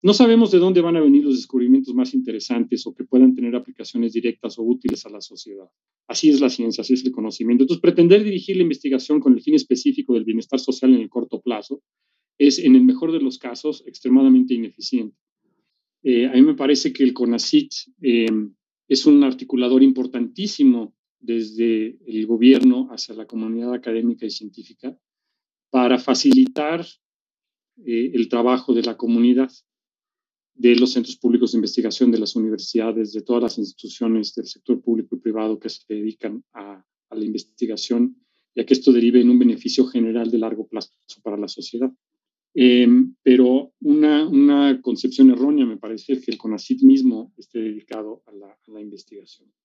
No sabemos de dónde van a venir los descubrimientos más interesantes o que puedan tener aplicaciones directas o útiles a la sociedad. Así es la ciencia, así es el conocimiento. Entonces, pretender dirigir la investigación con el fin específico del bienestar social en el corto plazo es, en el mejor de los casos, extremadamente ineficiente. A mí me parece que el CONACYT es un articulador importantísimo desde el gobierno hacia la comunidad académica y científica para facilitar el trabajo de la comunidad, de los centros públicos de investigación, de las universidades, de todas las instituciones del sector público y privado que se dedican a la investigación y a que esto derive en un beneficio general de largo plazo para la sociedad. Pero una concepción errónea me parece que el CONACYT mismo esté dedicado a la investigación.